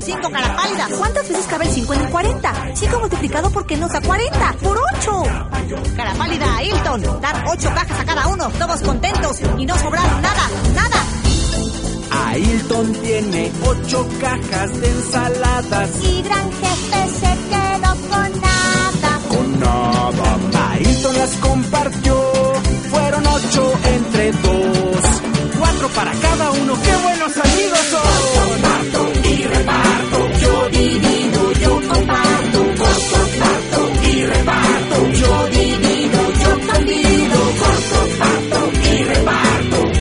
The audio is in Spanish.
5 cara pálida. ¿Cuántas veces cabe el 5 en el 40? 5 multiplicado por qué nos da 40. ¡Por 8! Cara pálida a Hilton. Dar 8 cajas a cada uno. Todos contentos y no sobraron nada. Ailton tiene 8 cajas de ensaladas. Y Gran Jefe se quedó con nada.